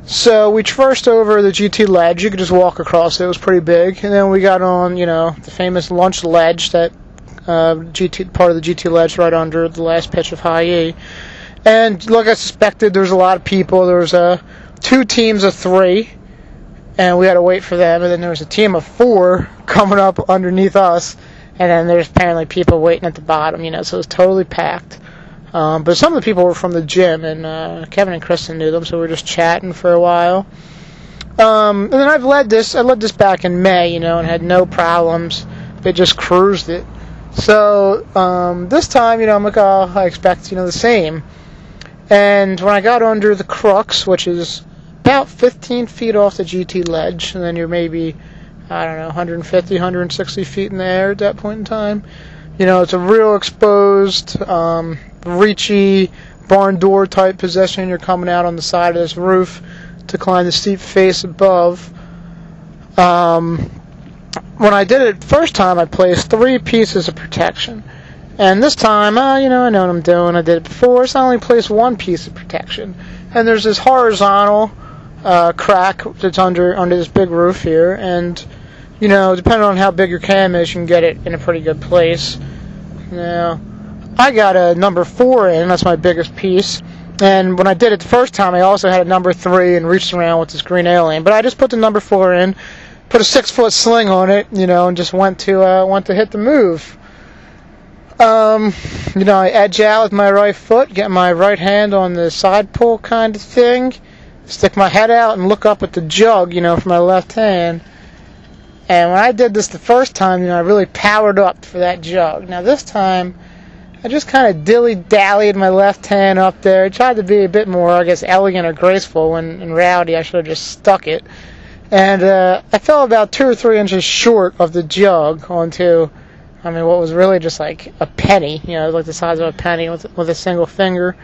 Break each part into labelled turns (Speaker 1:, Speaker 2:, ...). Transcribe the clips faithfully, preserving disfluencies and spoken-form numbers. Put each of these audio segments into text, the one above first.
Speaker 1: So we traversed over the G T ledge. You could just walk across it. It was pretty big. And then we got on, you know, the famous lunch ledge, that uh, G T part of the G T ledge right under the last pitch of high E. And like I suspected, there was a lot of people. There was uh, two teams of three, and we had to wait for them. And then there was a team of four coming up underneath us. And then there's apparently people waiting at the bottom, you know, so it was totally packed. Um, but some of the people were from the gym, and uh, Kevin and Kristen knew them, so we were just chatting for a while. Um, and then I've led this, I led this back in May, you know, and had no problems. They just cruised it. So um, this time, you know, I'm like, oh, I expect, you know, the same. And when I got under the crux, which is about fifteen feet off the G T ledge, and then you're maybe, I don't know, one fifty, one sixty feet in the air at that point in time. You know, it's a real exposed, um, reachy, barn door type position. You're coming out on the side of this roof to climb the steep face above. Um, when I did it first time, I placed three pieces of protection. And this time, uh, you know, I know what I'm doing. I did it before, so I only placed one piece of protection. And there's this horizontal uh, crack that's under under this big roof here, and you know, depending on how big your cam is, you can get it in a pretty good place. Now, I got a number four in, that's my biggest piece. And when I did it the first time, I also had a number three and reached around with this green alien. But I just put the number four in, put a six-foot sling on it, you know, and just went to uh, went to hit the move. Um, you know, I edge out with my right foot, get my right hand on the side pull kind of thing, stick my head out and look up at the jug, you know, for my left hand. And when I did this the first time, you know, I really powered up for that jug. Now this time, I just kind of dilly-dallied my left hand up there. I tried to be a bit more, I guess, elegant or graceful, when in reality I should have just stuck it. And uh, I fell about two or three inches short of the jug onto, I mean, what was really just like a penny, you know, like the size of a penny with, with a single finger.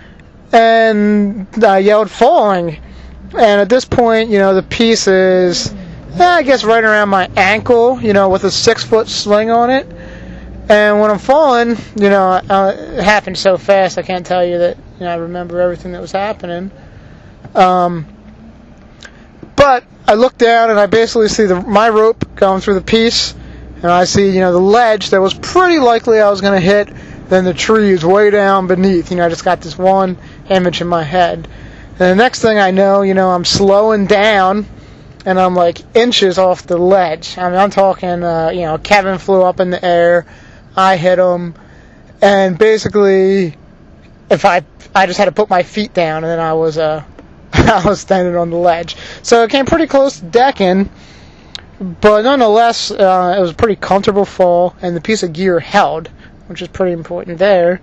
Speaker 1: And I yelled, falling. And at this point, you know, the piece is, eh, I guess, right around my ankle, you know, with a six-foot sling on it. And when I'm falling, you know, uh, it happened so fast, I can't tell you that, you know, I remember everything that was happening. Um, but I look down and I basically see the, my rope going through the piece, and I see, you know, the ledge that was pretty likely I was going to hit, then the trees way down beneath. You know, I just got this one image in my head. And the next thing I know, you know, I'm slowing down, and I'm like inches off the ledge. I mean, I'm talking, uh, you know, Kevin flew up in the air, I hit him, and basically, if I, I just had to put my feet down, and then I was, uh, I was standing on the ledge. So it came pretty close to decking, but nonetheless, uh, it was a pretty comfortable fall, and the piece of gear held, which is pretty important there.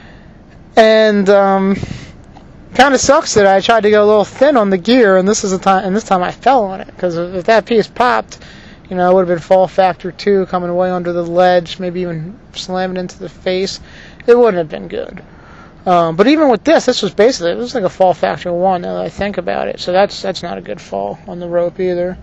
Speaker 1: And um, kind of sucks that I tried to go a little thin on the gear, and this is the time, and this time I fell on it, because if that piece popped, you know, it would have been fall factor two, coming way under the ledge, maybe even slamming into the face. It wouldn't have been good. Um, but even with this, this was basically, it was like a fall factor one, now that I think about it. So that's that's not a good fall on the rope either.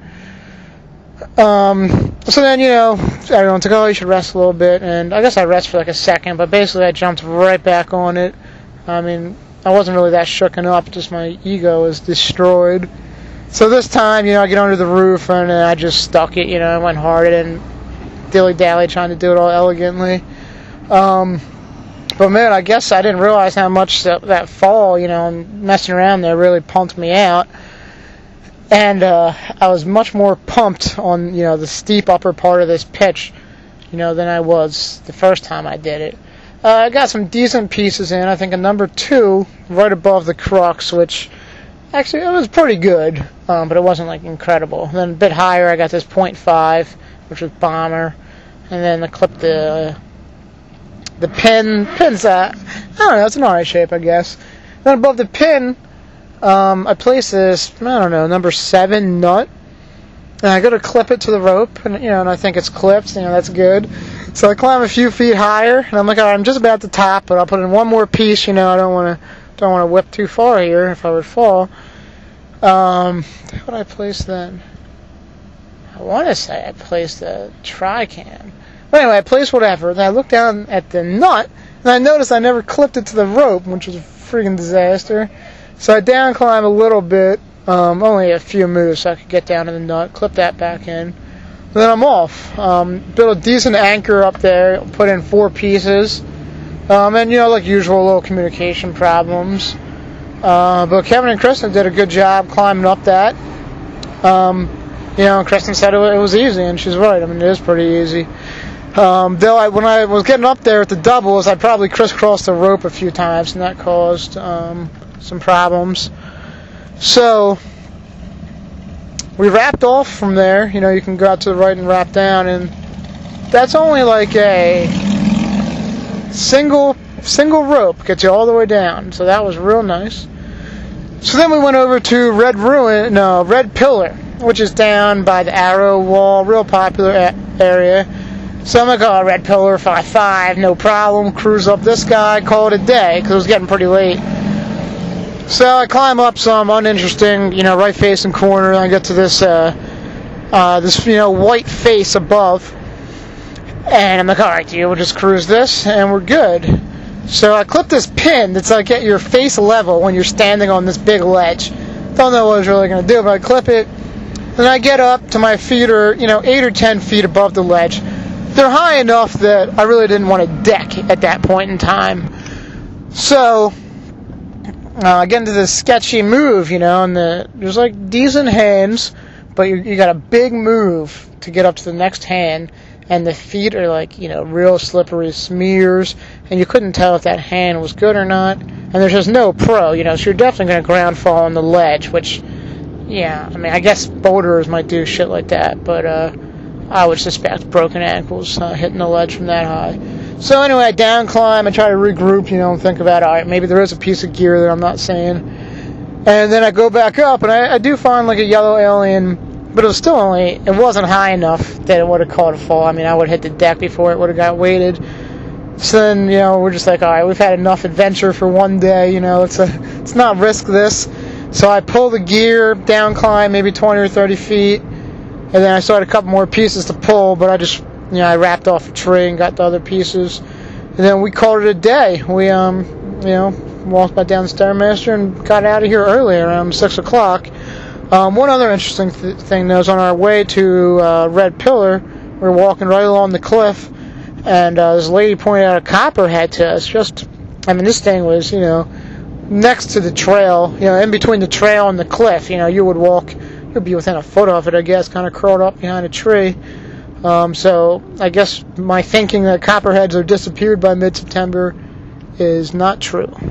Speaker 1: Um, so then, you know, everyone's like, oh, you should rest a little bit. And I guess I rest for like a second, but basically I jumped right back on it. I mean, I wasn't really that shooken up, just my ego was destroyed. So this time, you know, I get under the roof and I just stuck it, you know, I went hard and dilly-dally trying to do it all elegantly. Um, but man, I guess I didn't realize how much that, that fall, you know, and messing around there really pumped me out. And uh, I was much more pumped on, you know, the steep upper part of this pitch, you know, than I was the first time I did it. Uh, I got some decent pieces in. I think a number two right above the crux, which actually it was pretty good, um, but it wasn't like incredible. And then a bit higher, I got this point five, which was bomber, and then I clipped the the pin. Pin's uh, I don't know, it's an alright shape, I guess. Then above the pin, um, I placed this, I don't know, number seven nut. And I go to clip it to the rope, and you know, and I think it's clipped. You know, that's good. So I climb a few feet higher, and I'm like, all right, I'm just about to top, but I'll put in one more piece. You know, I don't want to don't want to whip too far here if I would fall. Um, what did I place then? I want to say I placed a tri-cam. But anyway, I placed whatever. Then I looked down at the nut, and I noticed I never clipped it to the rope, which was a freaking disaster. So I down climb a little bit, Um, only a few moves so I could get down to the nut, clip that back in. Then I'm off. Um, built a decent anchor up there, put in four pieces. Um, and, you know, like usual, little communication problems. Uh, but Kevin and Kristen did a good job climbing up that. Um, you know, Kristen said it was easy, and she's right. I mean, it is pretty easy. Um, though I, when I was getting up there at the doubles, I probably crisscrossed the rope a few times, and that caused um, some problems. So we wrapped off from there. You know, you can go out to the right and wrap down, and that's only like a single single rope, gets you all the way down. So that was real nice. So then we went over to Red Ruin, no, Red Pillar, which is down by the Arrow Wall, real popular a- area. So I'm like, oh, Red Pillar, five five, no problem. Cruise up this guy, call it a day, because it was getting pretty late. So I climb up some uninteresting, you know, right-facing corner, and I get to this, uh, uh, this, you know, white face above. And I'm like, all right, dude, we'll just cruise this, and we're good. So I clip this pin that's like at your face level when you're standing on this big ledge. Don't know what I was really going to do, but I clip it, and I get up to my feet are, you know, eight or ten feet above the ledge. They're high enough that I really didn't want to deck at that point in time. So uh, I get into this sketchy move, you know, and the, there's like decent hands, but you, you got a big move to get up to the next hand, and the feet are like, you know, real slippery smears, and you couldn't tell if that hand was good or not. And there's just no pro, you know, so you're definitely going to ground fall on the ledge, which, yeah, I mean, I guess boulderers might do shit like that, but uh, I would suspect broken ankles uh, hitting the ledge from that high. So anyway, I down climb, I try to regroup, you know, and think about, all right, maybe there is a piece of gear that I'm not seeing. And then I go back up, and I, I do find like a yellow alien, but it was still only, it wasn't high enough that it would have caught a fall. I mean, I would have hit the deck before it would have got weighted. So then, you know, we're just like, all right, we've had enough adventure for one day, you know, let's, uh, let's not risk this. So I pull the gear, down climb maybe twenty or thirty feet, and then I still had a couple more pieces to pull, but I just, you know, I wrapped off a tree and got the other pieces. And then we called it a day. We, um, you know, walked back down the Stairmaster and got out of here early, around six o'clock. Um, one other interesting th- thing, though, is on our way to uh, Red Pillar, we were walking right along the cliff, and uh, this lady pointed out a copperhead to us. Just, I mean, this thing was, you know, next to the trail, you know, in between the trail and the cliff. You know, you would walk, you'd be within a foot of it, I guess, kind of curled up behind a tree. Um, so I guess my thinking that copperheads are disappeared by mid-September is not true.